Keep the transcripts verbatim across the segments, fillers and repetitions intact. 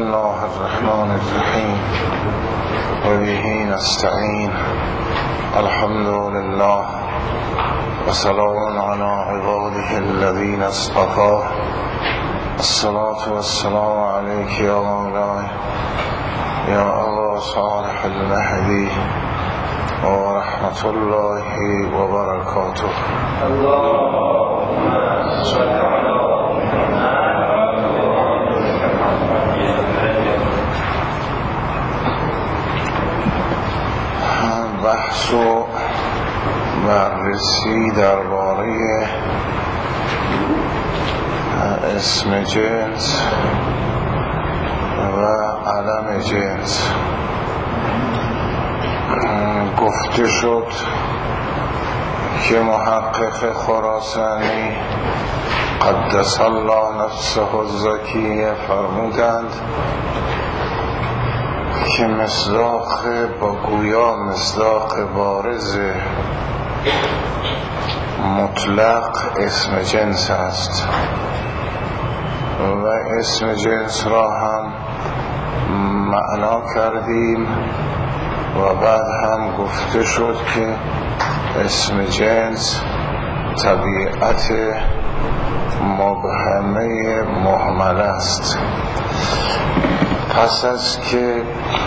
الله الرحمن الرحیم و به نستعین. الحمد لله و سلام علی عباده الذین اصطفى. الصلاة والسلام علیک یا مولاي یا ابا صالح المهدی و رحمت الله و برکاته. اللهم صل علی بحث و بررسی درباره اسم جنس و علم جنس گفته شد که محقق خراسانی قدس الله نفسه الزکیه فرمودند که مصداق با گویا مصداق بارز مطلق اسم جنس است و اسم جنس را هم معنا کردیم و بعد هم گفته شد که اسم جنس طبیعت مبهمه مهمل است. پس از که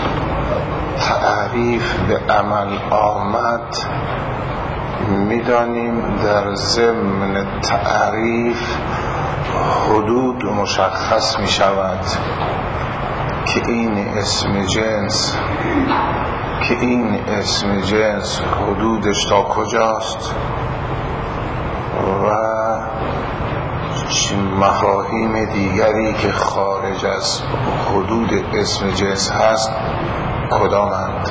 تعریف به عمل آمد، می‌دانیم در ضمن تعریف حدود مشخص می شود که این اسم جنس که این اسم جنس حدودش تا کجاست و مفاهیم دیگری که خارج از حدود اسم جنس هست کدامند.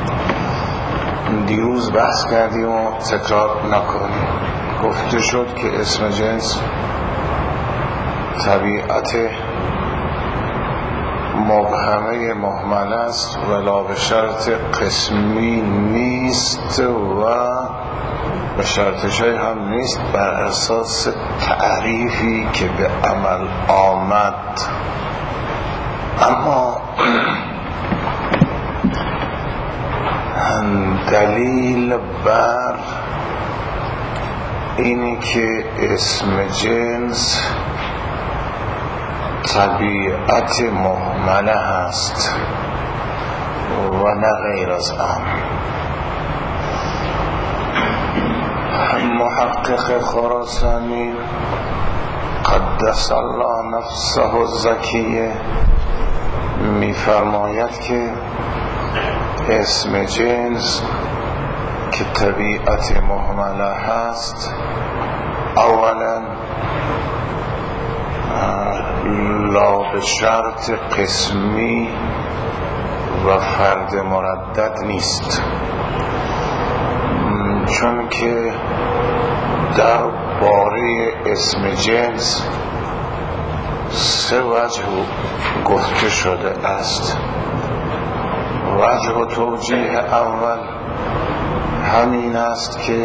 دیروز بحث کردیم و تکرار نکنیم. گفته شد که اسم جنس طبیعت مبهمه مهمل است ولا به شرط قسمی نیست و به شرط شی هم نیست، بر اساس تعریفی که به عمل آمد. اما دلیل بر اینی که اسم جنس طبیعت مهمله هست و نه غیر از آن، محقق خراسانی قدس الله نفسه الزکیه می فرماید که اسم جنس که طبیعت مهمله هست اولا لا به شرط قسمی و فرد مردد نیست، چون که در باره اسم جنس سه وجه گفته شده است. وجه و توجیه اول همین است که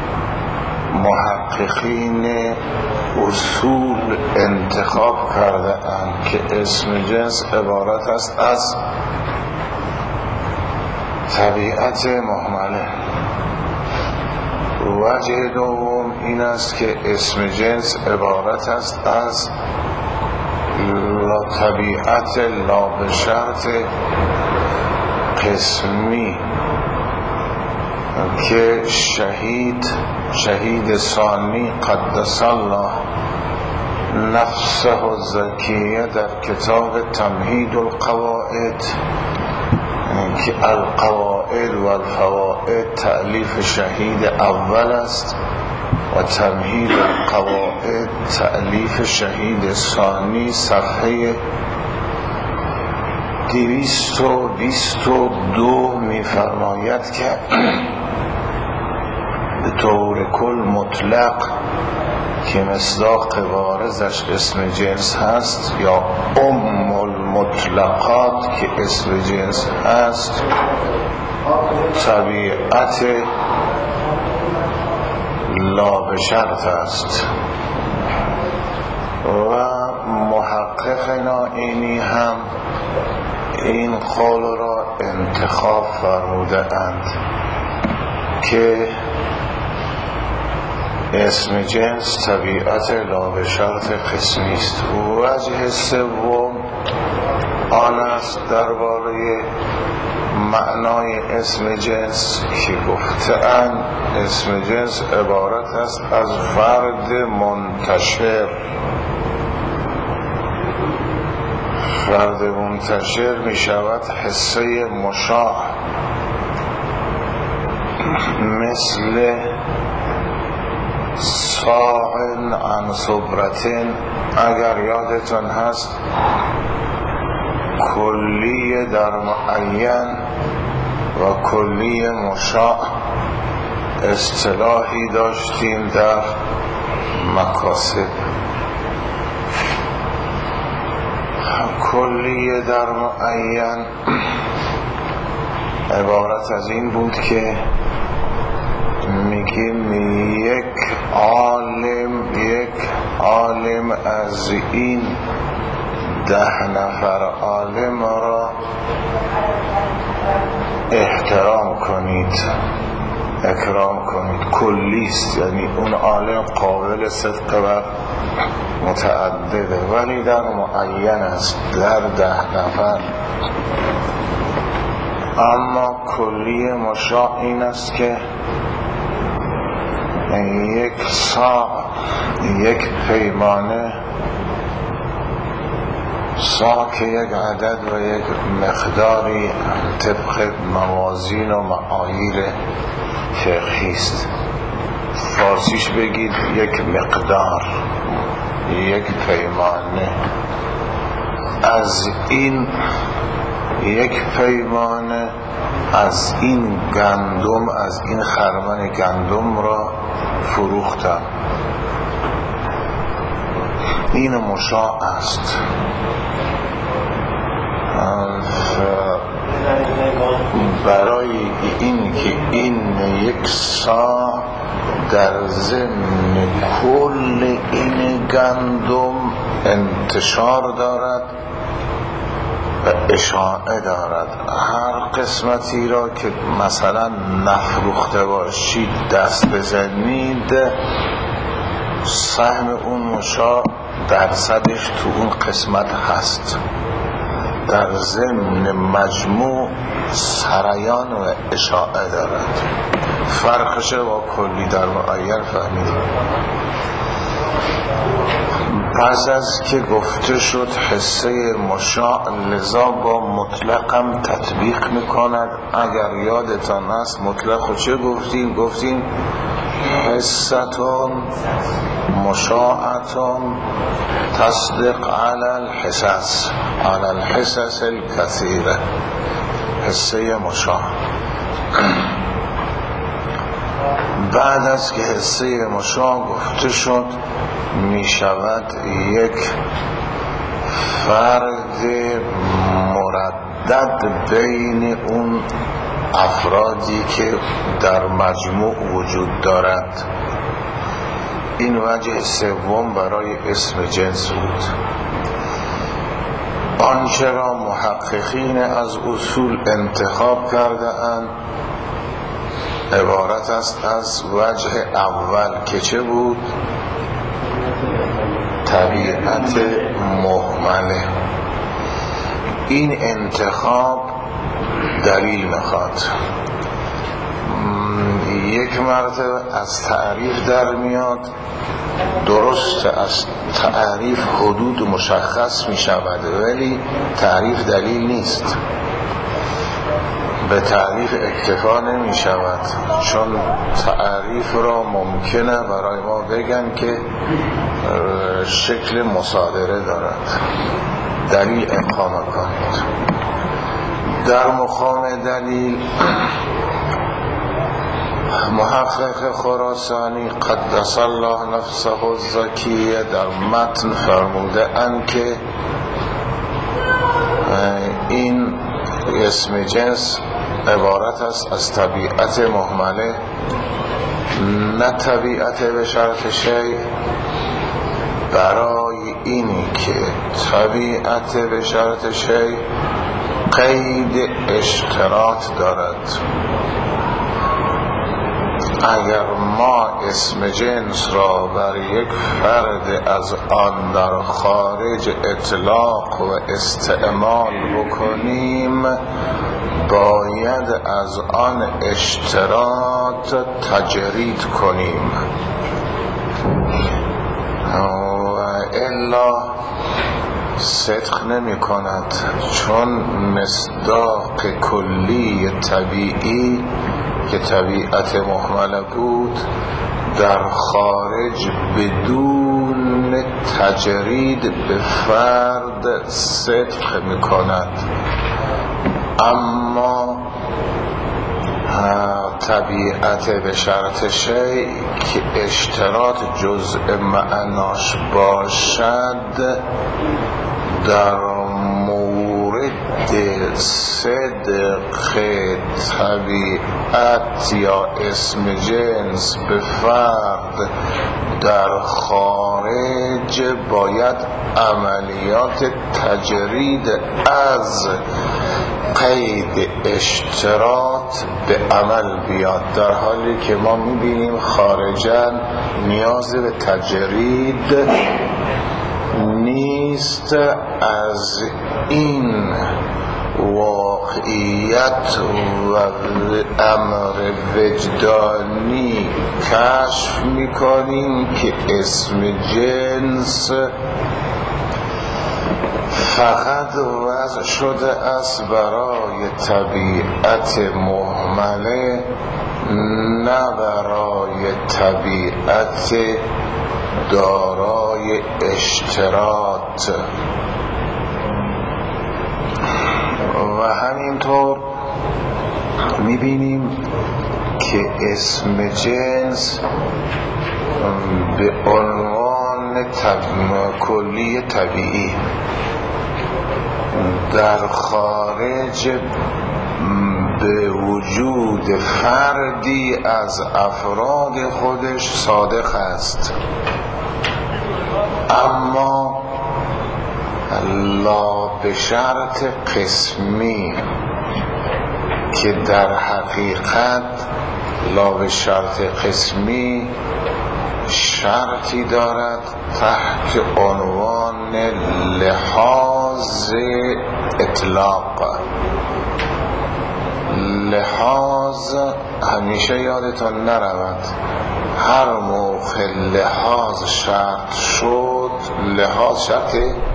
محققین اصول انتخاب کرده اند که اسم جنس عبارت است از طبیعت مهمله. وجه دوم این است که اسم جنس عبارت است از لا طبیعت لا به شرط قسمی که شهید شهید ثانی قدس الله نفسه الزکیه در کتاب تمهید القواعد که القواعد و الفوائد تألیف شهید اول است و تمهید القواعد تألیف شهید ثانی، صفحه دویست و بیست و دو می فرماید که به طور کل مطلق که مصداق بارزش اسم جنس هست یا ام المطلقات که اسم جنس هست طبیعت لا به شرط است و محقق اینی هم این قول را انتخاب فرموده اند که اسم جنس طبیعت لا به شرط قسمی است. وجه سوم آن است درباره معنای اسم جنس که گفته‌اند اسم جنس عبارت است از فرد منتشر. فرد منتشر می شود حصه مشاع، مثل صاعن عن صبرتن. اگر یادتون هست کلی در معین و کلی مشاع اصطلاحی داشتیم در مکاسب. کلی در معین عبارت از این بود که میگیم یک عالم یک عالم از این ده نفر عالم را احترام کنید، اکرام کنید. کلیست، یعنی اون عالم قابل صدق و متعدده، ولی در معین است، در ده نفر. اما کلی مشاع این است که یک صاع، یک پیمانه، صاع که یک عدد و یک مقداری طبق موازین و معاییر فقهی است. فارسیش بگید یک مقدار، یک پیمانه. از این یک پیمانه از این گندم، از این خرمن گندم را فروختم. این مشاع است. برای این که این یک سا در ضمن کل این گندم انتشار دارد و اشاعه دارد. هر قسمتی را که مثلا نفروخته باشید دست بزنید، سهم اون مشاع درصدش تو اون قسمت هست. در ضمن مجموع سریان و اشاعه دارد. فرقش با کلی در معین فهمیدیم. پس از که گفته شد حصه مشاع، لذا با مطلقم تطبیق میکند. اگر یادتان است مطلق چه گفتیم؟ گفتیم حصتون مشاعتون تصدق علی الحصص علی الحصص الكثیره. حصه مشاع بعد از که حصه مشاع گفته شد می شود یک فرد مردد بین اون افرادی که در مجموع وجود دارد. این وجه سوم برای اسم جنس بود. آنچه را محققین از اصول انتخاب کرده اند عبارت است از وجه اول که چه بود؟ طبیعت مهمله. این انتخاب دلیل میخواد. یک مرتبه از تعریف در میاد، درست از تعریف حدود مشخص میشود، ولی تعریف دلیل نیست. به تعریف اکتفا نمی شود، چون تعریف را ممکنه برای ما بگن که شکل مصادره دارد. دلیل اقامه کنید. در مقام دلیل محقق خراسانی قدس الله نفسه الزکیه در متن فرموده اند که این اسم جنس عبارت است از طبیعت مهمله، نه طبیعت به شرط شیء. برای این که طبیعت به شرط شیء قید اشتراط دارد. اگر ما اسم جنس را بر یک فرد از آن در خارج اطلاق و استعمال بکنیم، باید از آن اشتراط تجرید کنیم و الا صدق نمی کند، چون مصداق کلی طبیعی که طبیعت محمله بود در خارج بدون تجرید به فرد صدق می کند. اما طبیعت به شرط شیء که اشتراط جزء معناش باشد، در مورد صدق طبیعت یا اسم جنس به فرد در خارج باید عملیات تجرید از قید اشتراط به عمل بیاد، در حالی که ما میبینیم خارجاً نیاز به تجرید نیست. از این واقعیت و امر وجدانی کشف میکنیم که اسم جنس فقط وضع شده است برای طبیعت مهمله، نه برای طبیعت دارای اشتراط. و همینطور میبینیم که اسم جنس به عنوان طب... کلی طبیعی در خارج به وجود فردی از افراد خودش صادق است، اما لا به شرط قسمی که در حقیقت لا به شرط قسمی شرطی دارد تحت عنوان لحاظ اطلاق. لحاظ همیشه یادتون نرود، هر موقع لحاظ شرط شد، لحاظ شرط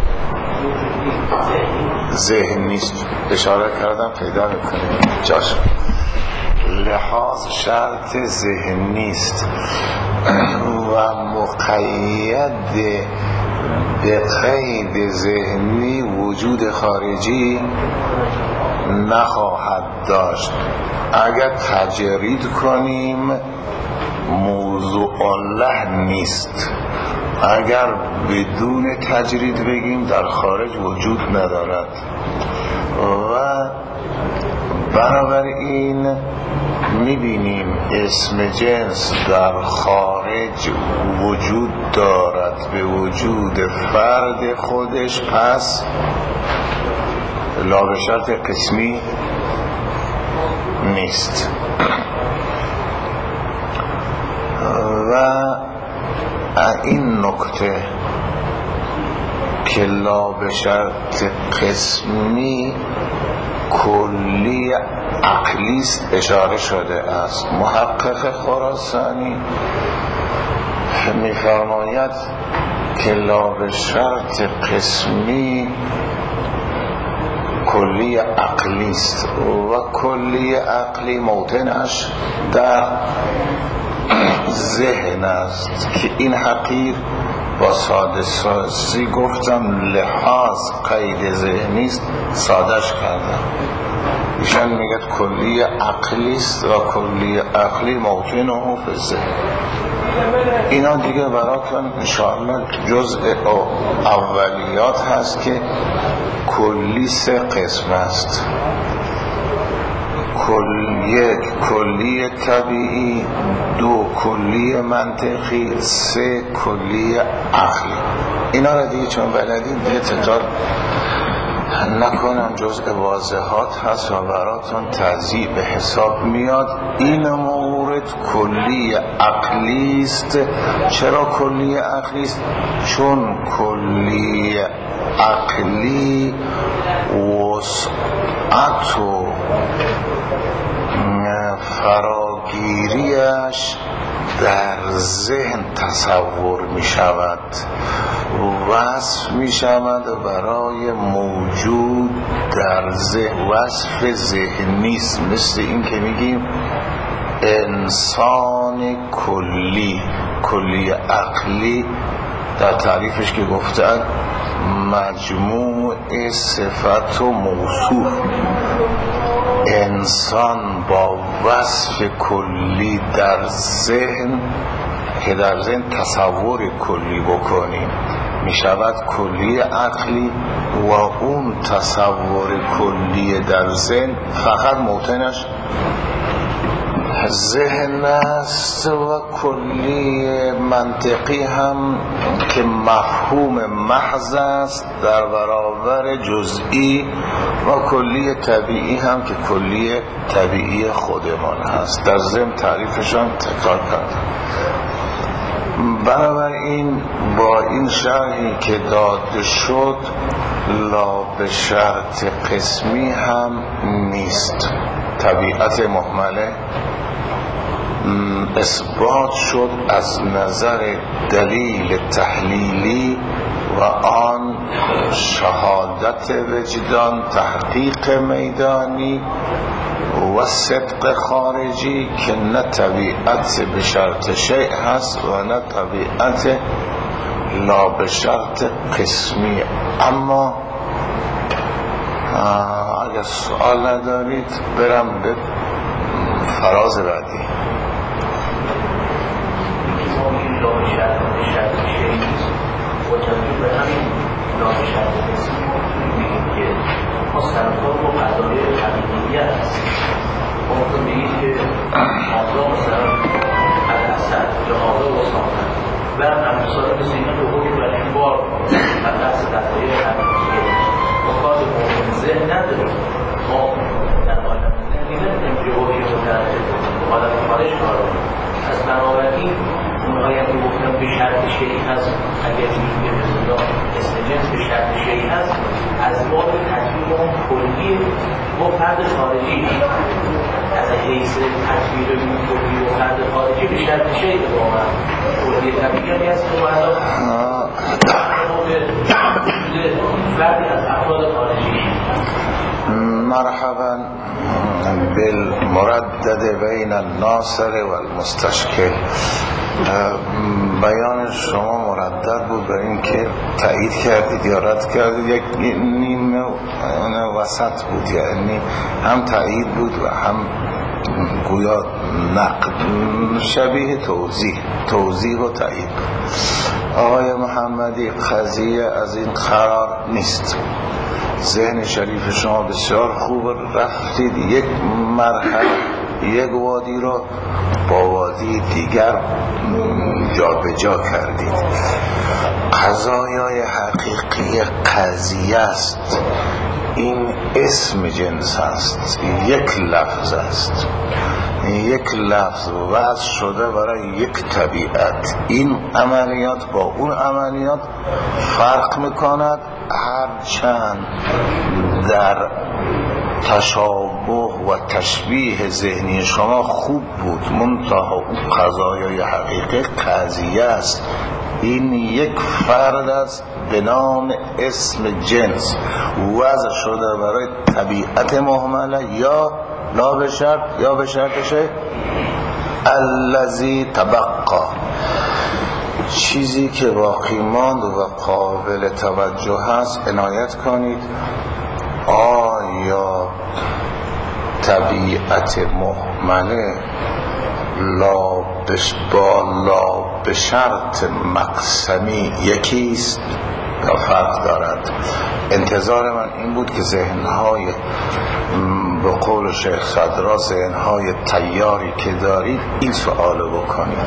ذهن نیست. اشاره کردم پیدا میکنیم جاش. لحاظ شرط ذهن نیست و مقید به قید ذهنی وجود خارجی نخواهد داشت. اگر تجرید کنیم موضوع الله نیست، اگر بدون تجرید بگیم در خارج وجود ندارد. و بنابراین میبینیم اسم جنس در خارج وجود دارد به وجود فرد خودش، پس لا به شرط قسمی نیست. و این نکته که لا به شرط قسمی کلی عقلیست اشاره شده است. محقق خراسانی می‌فرماید که لا به شرط قسمی کلی عقلیست و کلی عقلی موطنش در ذهن است که این حقیر با ساده سازی گفتم لحاظ قید ذهنیست، سادش کردم. ایشان میگه کلی عقلیست و کلی عقلی موطنه فی ذهن. اینا دیگه براتون انشاءالله جزء اولیات هست که کلی سه قسم است. یک کلی طبیعی، دو کلی منطقی، سه کلی عقلی. اینا را دیگه چون بلدیم دیگه تکرار نکنم جزء واضحات هست و براتون تضییع به حساب میاد. این مورد کلی عقلی است. چرا کلی عقلی است؟ چون کلی عقلی وسعت و فراگیریش در ذهن تصور می شود، وصف می شود برای موجود در ذهن، وصف ذهنی است. مثل این که میگیم انسان کلی، کلی عقلی در تعریفش که گفتن مجموع صفت و موصوف، انسان با وصف کلی در ذهن که در ذهن تصور کلی بکنیم می شود کلی عقلی، و اون تصور کلی در ذهن فقط موطنش ذهن است، و کلی منطقی هم که مفهوم محض است در برابر جزئی، و کلی طبیعی هم که کلی طبیعی خودمان هست. در ضمن تعریفشان تکرار کردم. بنابراین با این شرحی که داده شد لا به شرط قسمی هم نیست. طبیعت محمله اثبات شد از نظر دلیل تحلیلی و آن شهادت وجدان، تحقیق میدانی و صدق خارجی که نه طبیعت به شرط شیء هست و نه طبیعت لا به شرط قسمی. اما اگر سوال ندارید برم به فراز بعدی. و تبدیل به همین نامشهد قسمی میگیم که مستنفات و قضایه طبیعیت هست. ممکن بگید که حضا مثلا الاسد جهازا و سامن و امثال مثل اینا به حکم برای بار و قصد قضایه طبیعیه مکاد ممکن ذهن نداره. ما در عالم ذهن نمیدونیم که حکم و در عالم خارج کار از بنابراین اونهایی که گفتم به شرط شیعی هست، اگر میگه مثلا اسم جنس به شرط شیعی هست، از باب تطبیق اون کلی و فرد خارجی از حیث تطبیق اون کلی و فرد خارجی به شرط شیعی با من کلی طبیعی هست که باید فردی از افراد خارجی. مرحبا بالمردد بین الناصر و المستشکل. بیان شما مردد بود برای اینکه تایید کردید یا رد کردید، یک نیمه وسط بود، یعنی هم تایید بود و هم گویا نقد، شبیه توضیح توضیح و تایید. آقای محمدی قضیه از این قرار نیست. ذهن شریف شما بسیار خوب رفتید، یک مرحله یک وادی رو با وادی دیگر جا به جا کردید. قضایای حقیقی قضیه است. این اسم جنس است، یک لفظ است، یک لفظ وضع شده برای یک طبیعت. این عملیات با اون عملیات فرق میکند، هرچند در تشابه و تشبیه ذهنی شما خوب بود، منتها اون قضایای حقیقی قضیه است. این یک فرد است به نام اسم جنس وضع شده برای طبیعت مهمله، یا لا به شرط یا به شرطشه الذی تبقا، چیزی که باقی ماند و قابل توجه هست. عنایت کنید آیا طبیعت مهمله لا با لا به شرط مقسمی یکیست یا فرق دارد؟ انتظار من این بود که ذهنهای به قول شیخ صدرا ذهنهای تیاری که دارید این سوالو بکنید.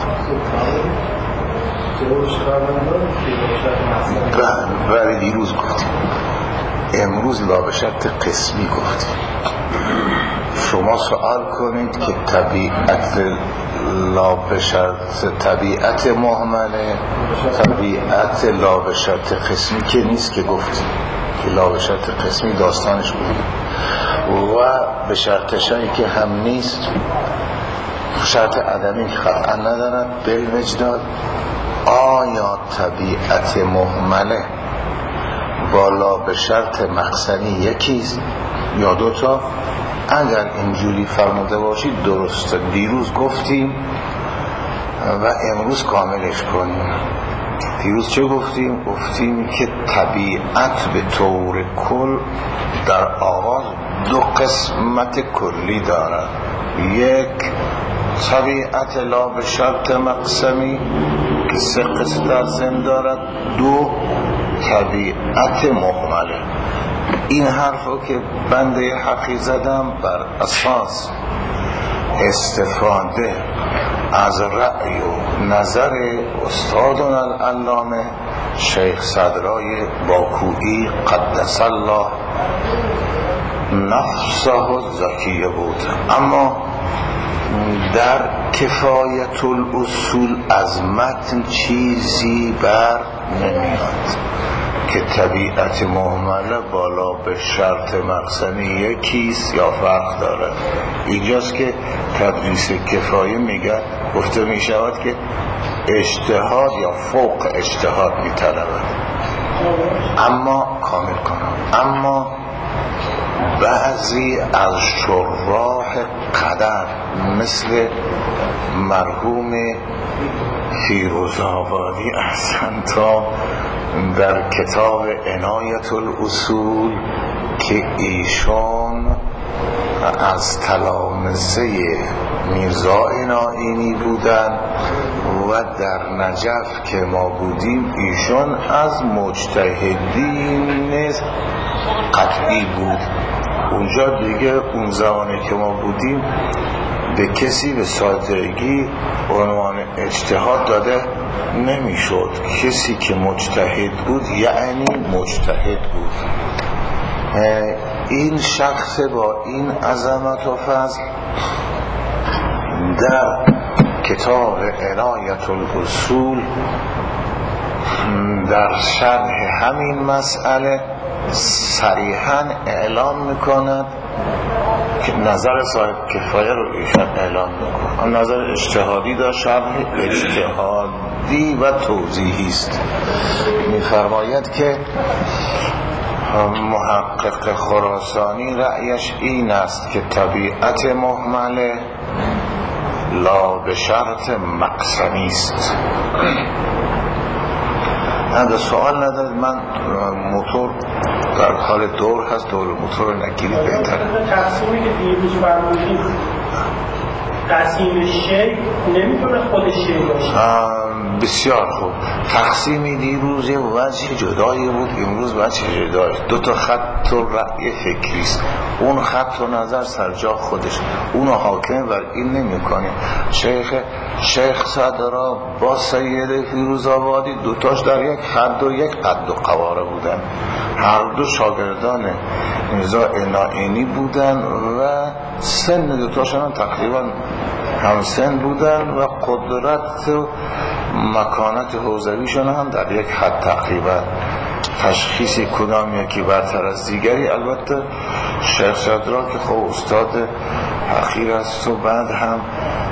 بله دیروز گفتیم امروز لا به شرط قسمی گفتیم. شما سوال کنید که طبیعت لا به شرط، طبیعت مهمله، طبیعت لا به شرط قسمی که نیست که گفتیم که لا به شرط قسمی داستانش بود و به شرط شایی که هم نیست، شرط عدمی که قطعا ندارد. بالمجدال آیا طبیعت مهمله بالا به شرط مقصنی یکیست یا دوتا؟ اگر اینجوری فرموده باشید درسته. دیروز گفتیم و امروز کاملش کنیم. دیروز چه گفتیم؟ گفتیم که طبیعت به طور کل در آغاز دو قسمت کلی دارد. یک طبیعت لا به شرط مقسمی که سه قسم در ضمن دارد. دو طبیعت مهمله. این حرف رو که بنده حقی زدم بر اساس استفاده از رأی و نظر استادنا العلامه شیخ صدرای باکویی قدس الله نفسه الزکیه بود. اما در کفایت الاصول از متن چیزی بر نمیاد که طبیعت مهمله بالا به شرط مقسمی یکیست یا فرق داره. اینجاست که تدریس کفایه میگه گفته میشود که اجتهاد یا فوق اجتهاد میطلبد. اما کامل کنم، اما بعضی از شراح قدر مثل مرحوم فیروزآبادی احسن تا در کتاب عنایت الاصول که ایشان از تلامذه میرزا نائینی بودن و در نجف که ما بودیم ایشان از مجتهدین قطعی بود. اونجا دیگه اون زمانی که ما بودیم به کسی به سادگی عنوان اجتهاد داده نمیشد. کسی که مجتهد بود یعنی مجتهد بود. این شخص با این عظمت و فضل در کتاب عنایت الاصول در شرح همین مسئله صریحاً اعلام میکند که نظر صاحب کفایه رو ایشان اعلام میکنه. نظر اجتهادی در شرح اجتهادی و توضیحی است. میفرماید که محقق خراسانی رأیش این است که طبیعت مهمله لا به شرط مقسمی است. اگه سوال ندارد من موتور در حال دور هست، دور موتور نگیری بهتره. تقسیمی که دیروز فرمودید تقسیم شی نمیتونه خود شی باشه. بسیار خوب. تقسیمی دیروز یه وجه جدایی بود، امروز وجه جدایی. دو تا خط و رأی فکری است. اون خط و نظر سرجا خودش، اونو حاکم بر این نمی کنه. شیخ شیخ صدرا با سید فیروزآبادی دوتاش در یک خط و یک قد و قواره بودن. هر دو شاگردان میرزا نائینی بودن و سن دوتاشون تقریبا هم سن بودن و قدرت و مکانت حوزویشون هم در یک حد تقریبا. تشخیصی کدام یکی برتر از دیگری، البته شیخ صدرا که خب استاد حقیر است و بعد هم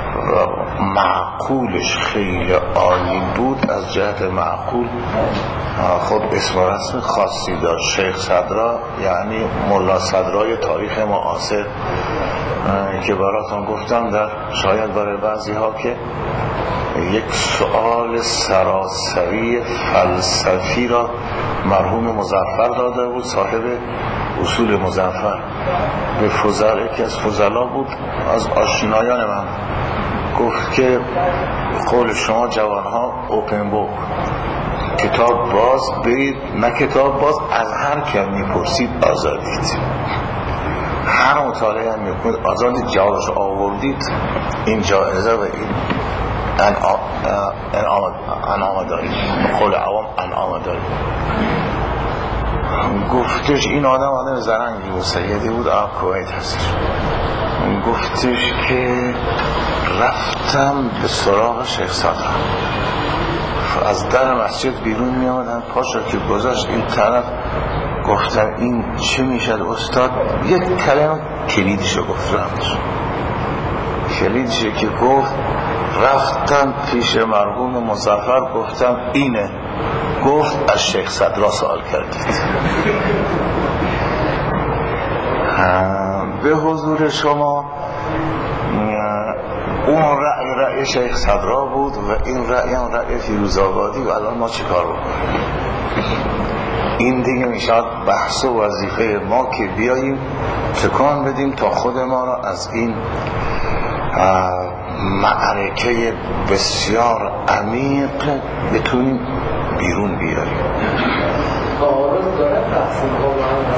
معقولش خیلی عالی بود. از جهت معقول خب اسم رسم خاصی داشت. شیخ صدرا یعنی ملا صدرای تاریخ معاصر که براتون گفتم در شاید برای بعضی ها که یک سوال سراسری فلسفی را مرحوم مظفر داده بود، صاحب اصول مظفر به فضل، یکی از فضلا بود از آشنایان من. گفت که قول شما جوانها اوپن بوک، کتاب باز برید، نه کتاب باز از هر کم میپرسید آزادید، هر مطالعه هم میکنید آزادید، جوابش آوردید این جایزه و این انعام دارید، قول عوام انعام دارید. گفتش این آدم آدم زرنگی بود، سیدی بود، آب کویت هستش. گفتش که رفتم به سراغ شیخ صدرا، از در مسجد بیرون می آمدن، پاشو که گذاشت این طرف، گفتم این چه میشد استاد؟ یک کلمه کلیدشو گفت، رمش کلیدشو که گفت رفتم پیش مرحوم مظفر، گفتم اینه، گفت از شیخ صدرا سوال کردید. به حضور شما اون رأی رأی شیخ صدرا بود و این رأی هم رأی فیروزآبادی و الان ما چی کار بکنیم؟ این دیگه میشد بحث و وظیفه ما که بیاییم تکان بدیم تا خود ما را از این معرکه بسیار عمیق بتونیم بیرون بیاریم. تعارض داره تقسیم ها با هم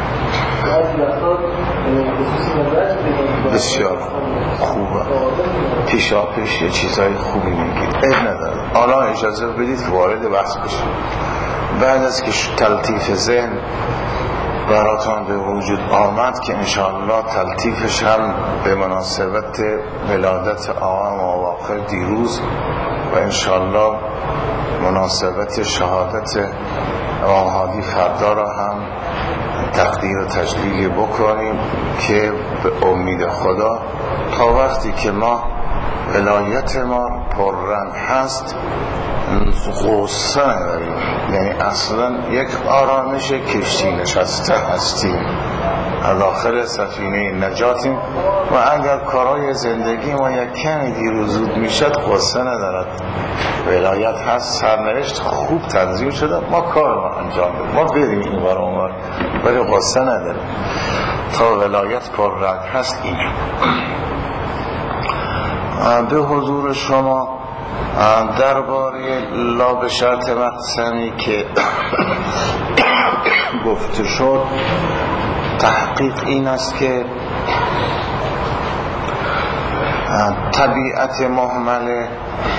هستن، بسیار خوبه، پیشا پیش یه چیزهای خوبی میگید، اب نداره. حالا اجازه بدید وارد بحث بشیم. بعد از که تلطیف ذهن براتان به وجود آمد که انشاءالله تلطیفش هم به مناسبت ولادت آقا مواقع دیروز و انشاءالله مناسبت شهادت امام هادی فردا را هم تقدیر و تجلیل بکنیم که به امید خدا تا وقتی که ما ولایت ما پررنگ هست غصه نداریم، یعنی اصلا یک آرامش کشتی نشسته هستیم، از آخر سفینه نجاتیم و اگر کارهای زندگی ما یک کمی دیر و زود میشد غصه ندارد. ولایت هست، سرنوشت خوب تنظیم شده، ما کار ما انجام بدیم، ما بریم این بار اون بار، ولی غصه نداریم تا ولایت پررنگ هست. این به حضور شما درباره لا به شرط مقسمی که گفته شد، تحقیق این است که طبیعت محمله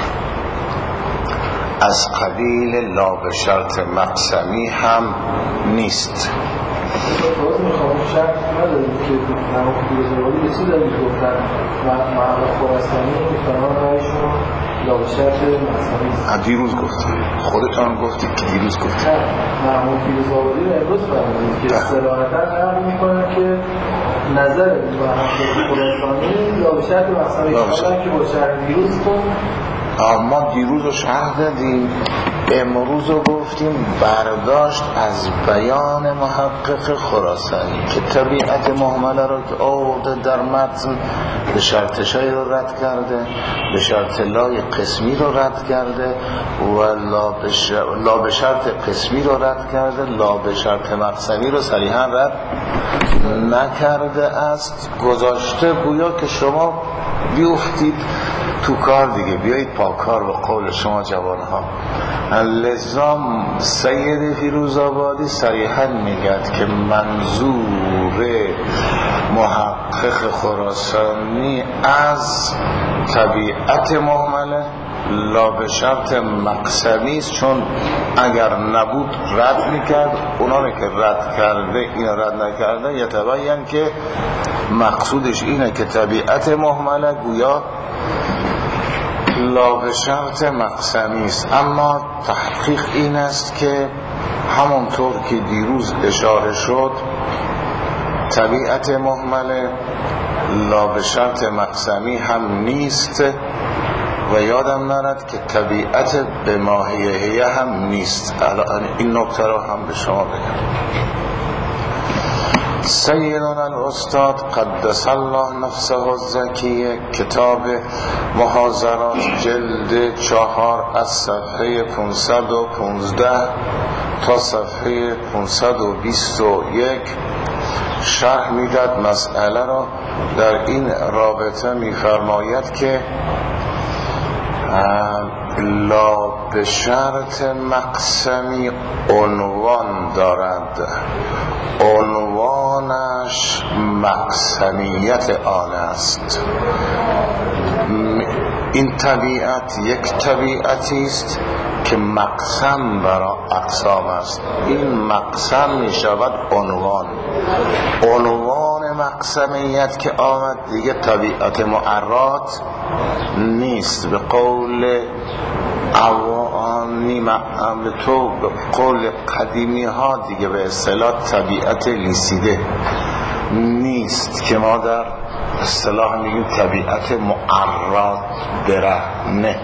از قبیل لا به شرط مقسمی هم نیست. باز میخوام شرط نداریم که نمو فیروزآبادی به چی دارید گفتن محمد خراسانی میتونم رایشون لا به شرط مقسمی است. دیروز گفتم، خودتان گفتید که دیروز گفتید محمد فیروزآبادی رو امروز فرمودید که صراحتا نقل میکنن که نظر محمد خراسانی لا به شرط مقسمی است که با شرط دیروز کن. ما دیروز رو شرح دادیم، امروز رو گفتیم برداشت از بیان محقق خراسانی که طبیعت محمله رو که آورده در متن به شرط شای رو رد کرده، به شرط لای قسمی رو رد کرده و لا به شرط قسمی رو رد کرده، لا به شرط مقسمی رو صریحا رد نکرده است. گذاشته گویا که شما بیفتید تو کار دیگه، بیایید پاکار به قول شما جوانها. لذا سید فیروزآبادی صریحا میگد که منظور محقق خراسانی از طبیعت محمله لا به شرط مقسمی است، چون اگر نبود رد میکرد، اونانی که رد کرده اینا رد نکرده، یتبین که مقصودش اینه که طبیعت محمله گویا لا به شرط مقسمی است. اما تحقیق این است که همونطور که دیروز اشاره شد طبیعت محمله لا به شرط مقسمی هم نیست و یادم نرد که طبیعت به ماهیه هم نیست. الان این نکته رو هم به شما بگم. سیدنا الاستاد قدس الله نفسه الزکیه کتاب محاضرات جلد چهار از صفحه پانصد و پانزده تا صفحه پانصد و بیست و یک شرح میداد مسئله را. در این رابطه میفرماید که لا به شرط مقسمی عنوان دارد، عنوانش مقسمیت آن است. این طبیعت یک طبیعتی است که مقسم برای اقسام است. این مقسم می شود عنوان. عنوان مقسمیت که آمد دیگه طبیعت معرات نیست. به قول عوانی به تو به قول قدیمی ها دیگه به اصطلاح طبیعت لیسیده نیست که ما در اصطلاح میگیم طبیعت معرات برهنه.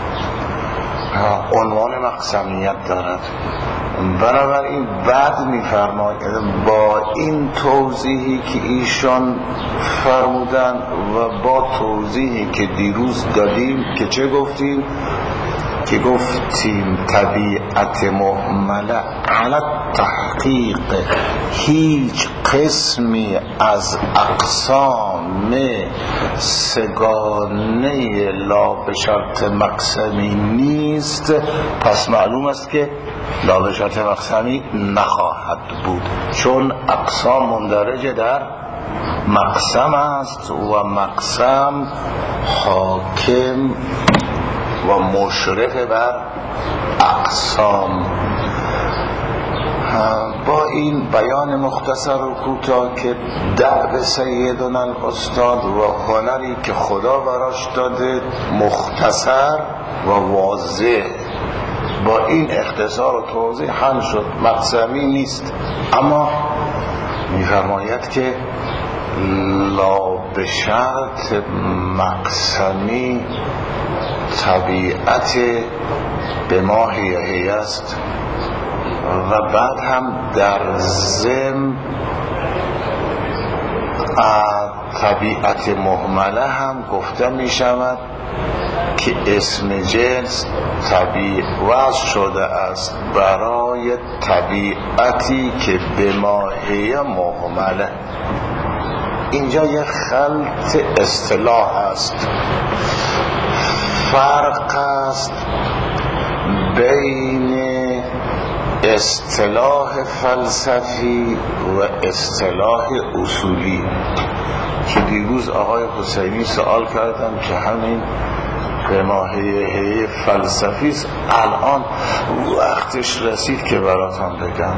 عنوان مقسمیت دارد. بنابراین بعد میفرماید با این توضیحی که ایشان فرمودن و با توضیحی که دیروز دادیم که چه گفتیم؟ که گفتیم طبیعت مهمله علی تحقیق هیچ قسمی از اقسام سگانه لا به شرط مقسمی نیست، پس معلوم است که لا به شرط مقسمی نخواهد بود، چون اقسام مندرج در مقسم است و مقسم حاکم و مشرف بر اقسام. با این بیان مختصر و کوتاه که دعو سیدنا الاستاد و هنری که خدا براش داده مختصر و واضح، با این اختصار و توضیح هم شد. مقسمی نیست، اما میفرماید که لا به شرط مقسمی طبیعت به ما هیهی است و بعد هم در ضمن طبیعت مهمله هم گفته می شود که اسم جنس طبیع وضع شده است برای طبیعتی که به ماهی مهمله. اینجا یک خلط اصطلاح است، فرق است بین اصطلاح فلسفی و اصطلاح اصولی که دیروز آقای حسینی سوال کردم که همین به ماهیه فلسفی است. الان وقتش رسید که براتون بگم.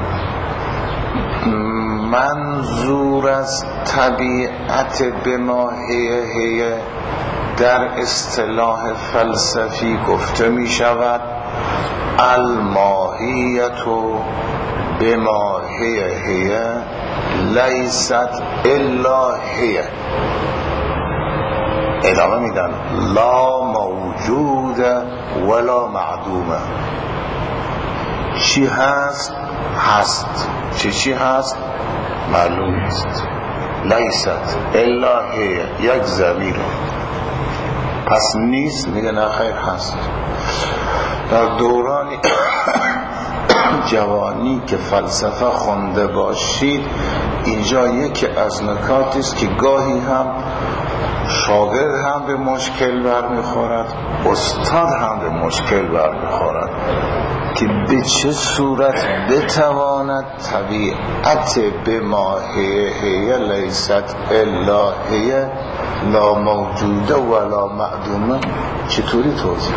منظور از طبیعت به ماهیه در اصطلاح فلسفی گفته می شود الماهیت به ماهیه لیست الا هی. ادامه میدن لا موجود ولا معدومه. چی هست؟ هست. چی چی هست؟ معلوم نیست. لیست الا هی، یک ضمیر پس نیست. میگه نه خیر هست. در دوران جوانی که فلسفه خونده باشید، اینجا یکی از نکاتی است که گاهی هم شاگرد هم به مشکل برمیخورد، استاد هم به مشکل برمیخورد که به چه صورت بتواند طبیعت به ماهیه لیست الا هی لا موجوده ولا معدومه چطوری توضیح؟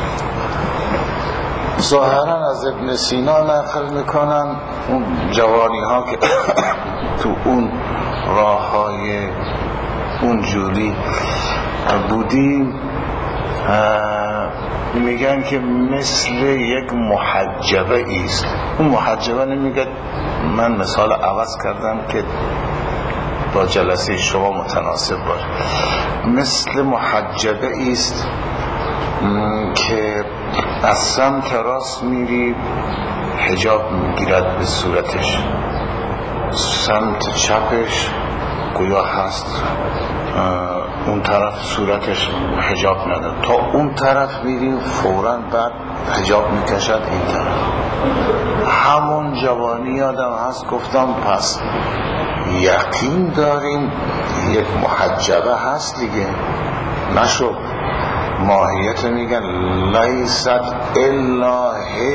ظاهرا از ابن سینا نقل میکنن اون جوانی ها که تو اون راه های اون جوری بودیم، میگن که مثل یک محجبه ایست. اون محجبه نمیگه، من مثال عوض کردم که با جلسه شما متناسب باشه. مثل محجبه ایست که از سمت راست میری حجاب میگیرد به صورتش، سمت چپش گویا هست اون طرف صورتش حجاب نداره، تا اون طرف میری فوراً بعد حجاب میکشد این طرف. همون جوانی آدم هست. گفتم پس یقین داریم یک محجبه هست دیگه. نشد ماهیت میگن لیست الا هی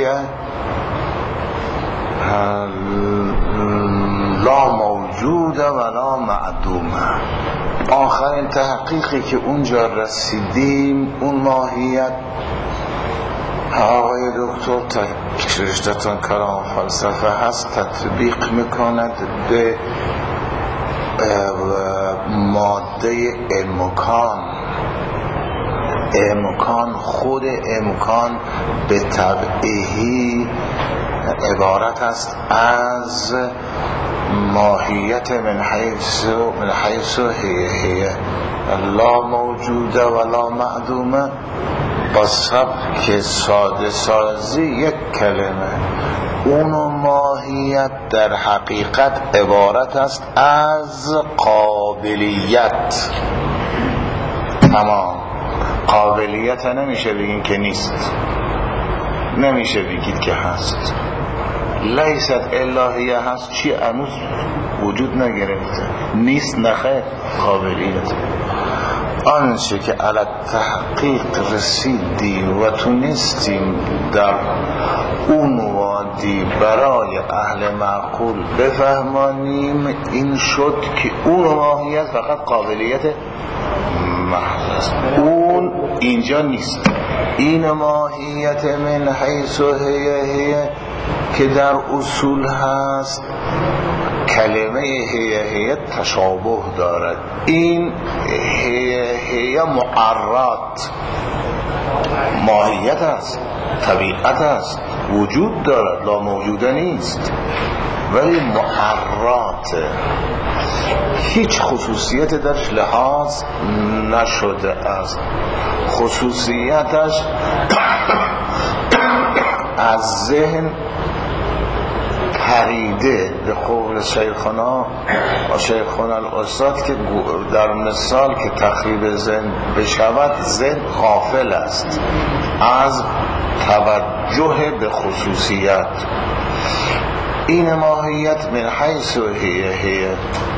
لا موجود ولا معدومه. آخرین تحقیقی که اونجا رسیدیم اون ماهیت آقای دکتر رشته‌تون کلام فلسفه هست، تطبیق میکند به ماده امکان. امکان، خود امکان به طبعی عبارت است از ماهیت من حیث من حیث هی هی لا موجوده ولا معدومه، با سبک ساده سازی یک کلمه. اون ماهیت در حقیقت عبارت است از قابلیت. تمام. قابلیت نمیشه بگیم که نیست، نمیشه بگید که هست. لیست الهیه هست، چی انوز وجود نگرفته، نیست نخیر، قابلیت. آنچه که علی تحقیق رسیدی و تونستیم در اون وادی برای اهل معقول بفهمانیم، این شد که اون ماهیت فقط قابلیت محض است، اون اینجا نیست. این ماهیت من حیث هی هی که در اصول هست، کلمه هی هی تشابه دارد. این هی هی معرات ماهیت است، طبیعت است، وجود دارد، لا موجوده نیست، ولی معرات هیچ خصوصیت درش لحاظ نشده است. خصوصیتش از ذهن پریده، به قول شیخنا و شیخنا الاستاد که در مثال که تخریب ذهن بشود، ذهن غافل است از توجه به خصوصیت. این ماهیت من حیث هی هی.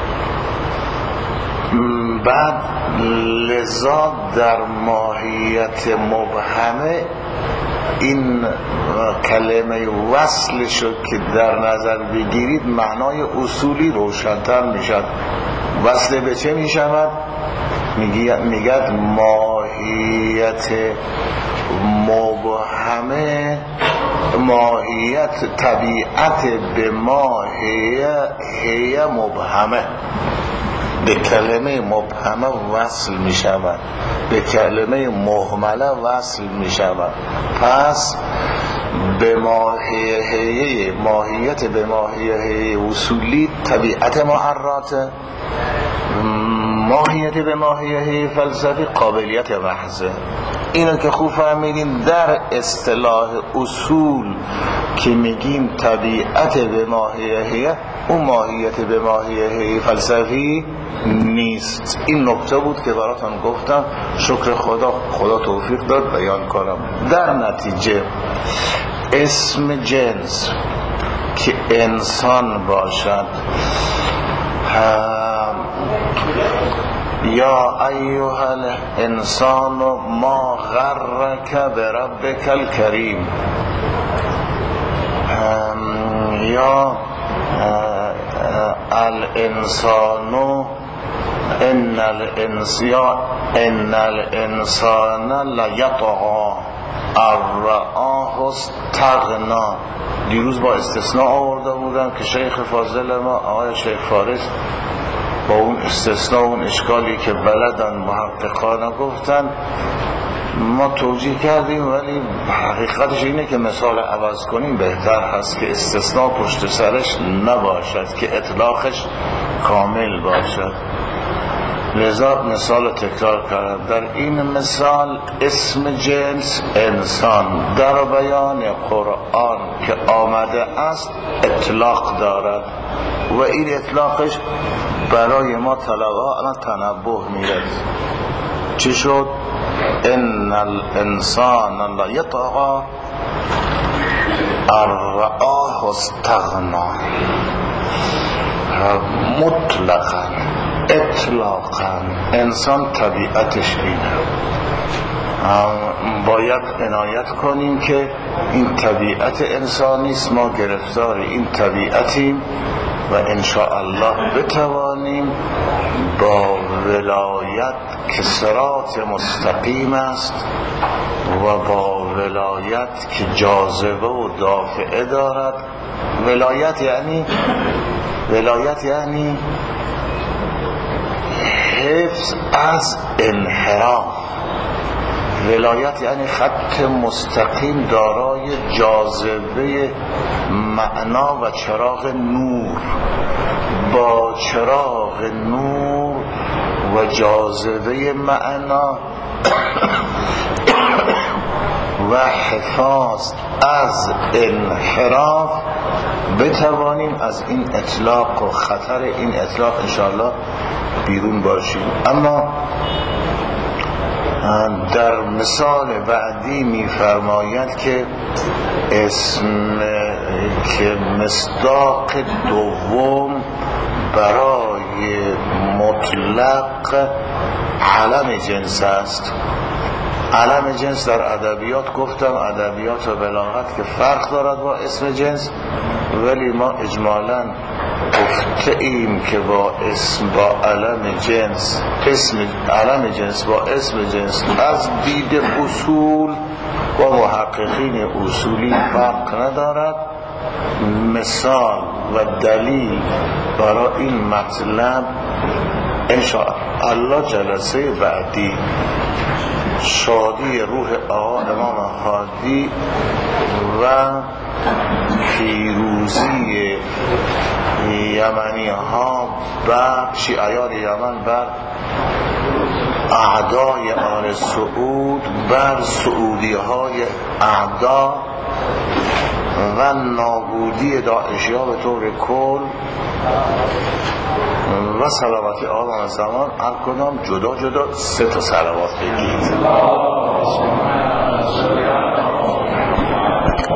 بعد لذا در ماهیت مبهمه این کلمه وصل شد که در نظر بگیرید معنای اصولی روشن‌تر میشد. وصل به چه میشود؟ میگد ماهیت مبهمه، ماهیت طبیعت به ماهیت هی مبهمه، به کلمه مبهمه وصل می شود، به کلمه مهمله وصل می شود. پس به ماهیه ماهیت به ماهیه اصولی طبیعت معراته، ماهیت به ماهیه فلسفی قابلیت محضه. اینو که خوب فهمیدین در اصطلاح اصول که میگیم طبیعت به ماهیه، اون ماهیت به ماهیه فلسفی نیست. این نکته بود که براتون گفتم. شکر خدا، خدا توفیق داد بیان کنم. در نتیجه اسم جنس که انسان باشد، یا ایها الانسان ما غرک بربک الکریم، یا الانسان ان الانسان ان الانسان لیطغی الرآه استغنا. دیروز با استثناء آورده بودم که شیخ فاضل ما آقای شیخ فارس با اون استثناء، اون اشکالی که بلدن محققان گفتن، ما توجیه کردیم، ولی حقیقتش اینه که مثال عوض کنیم بهتر هست، که استثناء پشت سرش نباشد، که اطلاقش کامل باشد. لذا مثال تکرار کردم. در این مثال اسم جنس انسان در بیان قرآن که آمده است اطلاق دارد و این اطلاقش برای ما طلبا تنبه میرد. چی شد؟ ان الانسان لا یطغی الرآه استغنا. مطلقا اطلاقا انسان طبیعتش اینه. باید عنایت کنیم که این طبیعت انسانیست، ما گرفتار این طبیعتیم و انشاءالله بتوانیم با ولایت که صراط مستقیم است و با ولایت که جاذبه و دافعه دارد. ولایت یعنی ولایت یعنی حفظ از انحراف. ولایت یعنی خط مستقیم دارای جاذبه معنا و چراغ نور. با چراغ نور و جاذبه معنا و حفاظ از انحراف بتوانیم از این اطلاق و خطر این اطلاق انشاءالله بیرون باشیم. اما در مثال بعدی می‌فرماید که اسم که مصداق دوم برای مطلق علم جنس است. علم جنس در ادبیات گفتم ادبیات و بلاغت که فرق دارد با اسم جنس، ولی ما اجمالاً گفته ایم که با اسم با علم جنس اسم علم جنس با اسم جنس از دید اصول و محققین اصولی فرق ندارد. مثال و دلیل برای این مطلب انشاءالله جلسه بعدی شادی روح آقا امام هادی و پیروزی یمنی ها بر شیعیان یمن بر اعدای آل سعود بر سعودی های اعدا و نابودی داعشی ها به طور کل و سلامتی آدم زمان الکنام جدا جدا سه تا صلوات بگید.